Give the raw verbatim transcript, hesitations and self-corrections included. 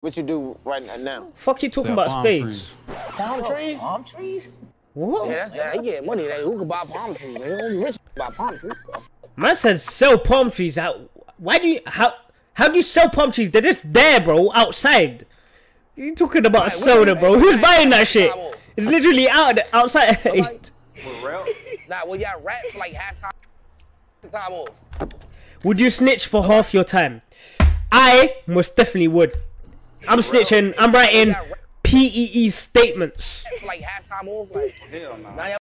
What you do right now? Fuck you talking Sell about palm spades? trees. Palm trees? Palm trees? What? Yeah, that's that. He get money. That who can buy palm trees? They only rich buy palm trees. Man said sell palm trees. How? Why do you? How? How do you sell palm trees? They're just there, bro, outside. You talking about Right, soda, bro? Who's right, buying that right, shit? right, It's literally out outside. Like, For real? nah, well, y'all rap for like half time. Time off. Would you snitch for half your time? I most definitely would. I'm snitching. I'm writing P E E statements. For like half time off. Like, Hell no. now y'all